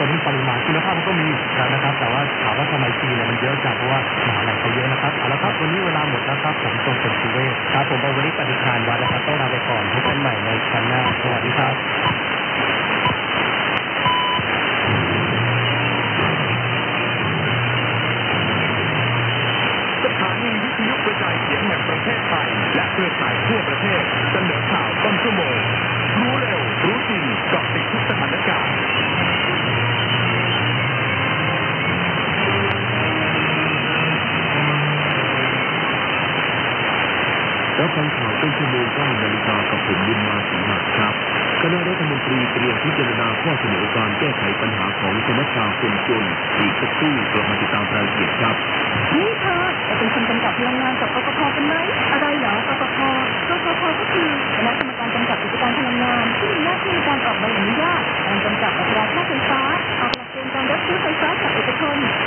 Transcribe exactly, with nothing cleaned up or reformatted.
นี้ปริมาณคุณภาพมันก็มีนะครับแต่ว่าถามว่าทำไมฟรีเนี่ยมันเยอะจังเพราะว่ามหาลัยเขาเยอะนะครับเอาละครับวันนี้เวลาหมดแล้วครับผมทรงเป็นสุเวศครับผมเอาไว้ปฏิภาณวัดนะครับต้องลาไปก่อนพบกันใหม่ในครั้งหน้าสวัสดีครับสถานีวิทยุกระจายเสียงแห่งประเทศไทยและเครือข่ายทั่วประเทศเสนอข่าวต้นชั่วโมงรู้เร็วรู้จริงเกาะติดทุกสถานการณ์รับฟังข่าวต้นชั่วโมงเก้านาฬิกากับผมบุญมาศรีหักครับคณะรัฐมนตรีเตรียมพิจารณาข้อเสนอการแก้ไขปัญหาของสมัชชาคนจนอีกสักครู่กลับมาติดตามรายละเอียดครับนี่เธอจะเป็นคนกำกับพลังงานกับกกพกันไหมอะไรเหรอกกพกกพก็คือคณะกรรมการกำกับกิจการ